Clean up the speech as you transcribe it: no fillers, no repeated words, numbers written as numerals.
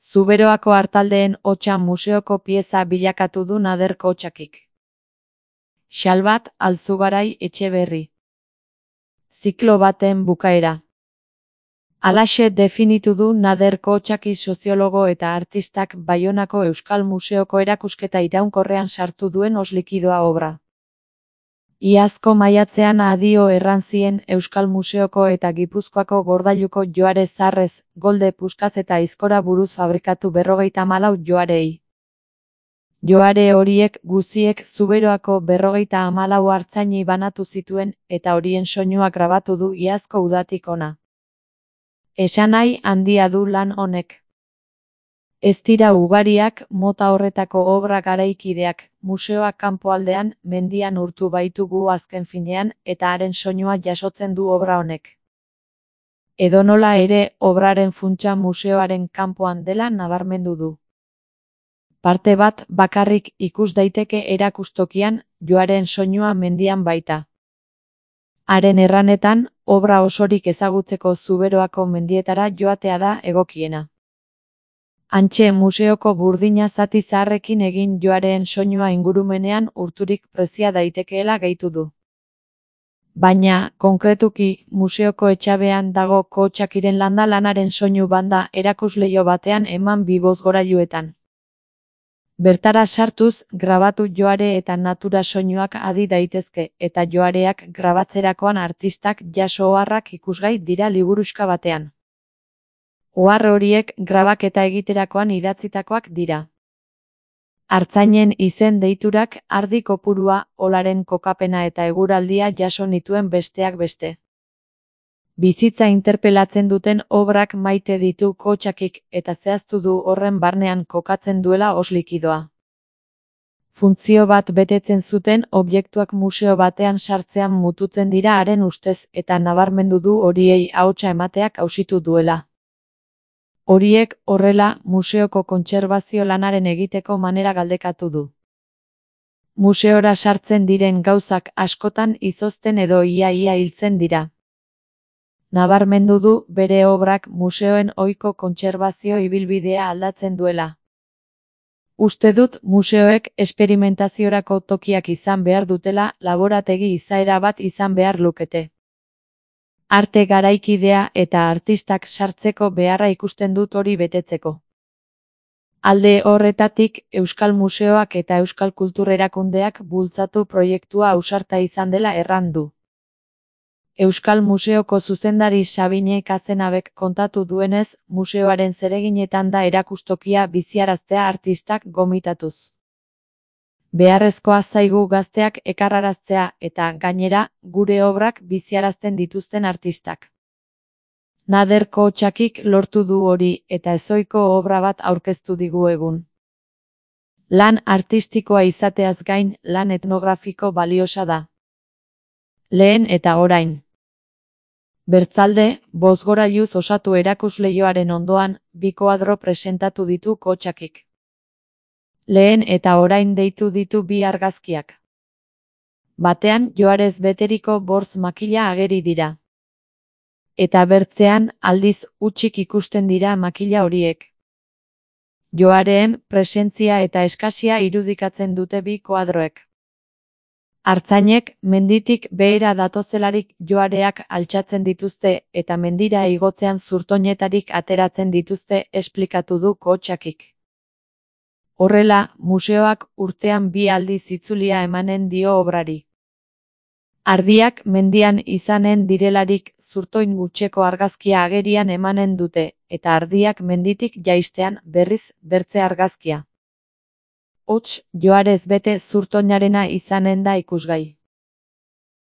Zuberoako artaldeen hotsa museoko pieza bilakatu du Nader Kotxakik. Xalbat Altzugarai Etxeberri. Ziklo baten bukaera. Halaxe definitu du Nader Kotxaki soziologo eta artistak Baionako Euskal Museoko erakusketa iraunkorrean sartu duen oslikidoa obra. Iazko maiatzean adio erran zien Euskal Museoko eta Gipuzkoako Gordailuko joare zarrez, golde puskaz eta aizkora buruz fabrikatu 54 joarei. Joare horiek guziek Zuberoako 54 artzainei banatu zituen eta horien soinua grabatu du iazko udatik hona. Esanahi handia du lan honek. Ez dira ugariak mota horretako obra garaikideak, museoak kanpoaldean mendian urtu baitugu azken finean eta haren soinua jasotzen du obra honek. Edonola ere, obraren funtsa museoaren kanpoan dela nabarmendu du. Parte bat bakarrik ikus daiteke erakustokian, joaren soinua mendian baita. Haren erranetan, obra osorik ezagutzeko Zuberoako mendietara joatea da egokiena. Hantxe museoko burdina zati zaharrekin egin joareen soinua ingurumenean urturik prezia daitekeela gehitu du. Baina, konkretuki, museoko etxabean dago Kotxakiren landa lanaren soinu banda erakusleio batean eman 2 bozgorailuetan. Bertara sartuz, grabatu joare eta natura soinuak adi daitezke eta joareak grabatzerakoan artistak jaso oharrak ikusgai dira liburuxka batean. Ohar horiek grabaketa egiterakoan idatzitakoak dira. Artzainen izen deiturak, ardi kopurua, olaren kokapena eta eguraldia jaso nituen besteak beste. Bizitza interpelatzen duten obrak maite ditu Kotxakik eta zehaztu du horren barnean kokatzen duela oslikidoa. Funtzio bat betetzen zuten objektuak museo batean sartzean mututzen dira haren ustez eta nabarmendu du horiei ahotsa emateak auzitu duela. Horiek, horrela, museoko kontserbazio lanaren egiteko manera galdekatu du. Museora sartzen diren gauzak askotan izozten edo ia hiltzen dira. Nabarmendu du bere obrak museoen ohiko kontserbazio ibilbidea aldatzen duela. Uste dut museoek esperimentaziorako tokiak izan behar dutela, laborategi izaera bat izan behar lukete. Arte garaikidea eta artistak sartzeko beharra ikusten dut hori betetzeko. Alde horretatik, Euskal Museoak eta Euskal Kultur Erakundeak bultzatu proiektua ausarta izan dela erran du. Euskal Museoko zuzendari Sabine Kazenabek kontatu duenez, museoaren zereginetan da erakustokia biziaraztea artistak gomitatuz. Beharrezkoa zaigu gazteak ekarraraztea eta, gainera, gure obrak biziarazten dituzten artistak. Nader Kotxakik lortu du hori eta ezohiko obra bat aurkeztu digu egun. Lan artistikoa izateaz gain, lan etnografiko baliosa da. Lehen eta orain. Bertzalde, bozgorailuz osatu erakusleioaren ondoan, 2 koadro presentatu ditu Kotxakik. Lehen eta orain deitu ditu 2 argazkiak. Batean joarez beteriko bortz makila ageri dira. Eta bertzean, aldiz, hutsik ikusten dira makila horiek. Joareen presentzia eta eskasia irudikatzen dute 2 koadroek. Artzainek, menditik behera datozelarik joareak altxatzen dituzte eta mendira igotzean zurtoinetarik ateratzen dituzte esplikatu du Kotxakik. Horrela, museoak urtean 2 aldiz itzulia emanen dio obrari. Ardiak mendian izanen direlarik zurtoin hutseko argazkia agerian emanen dute, eta ardiak menditik jaistean berriz bertze argazkia. Hots, joarez bete zurtoinarena izanen da ikusgai.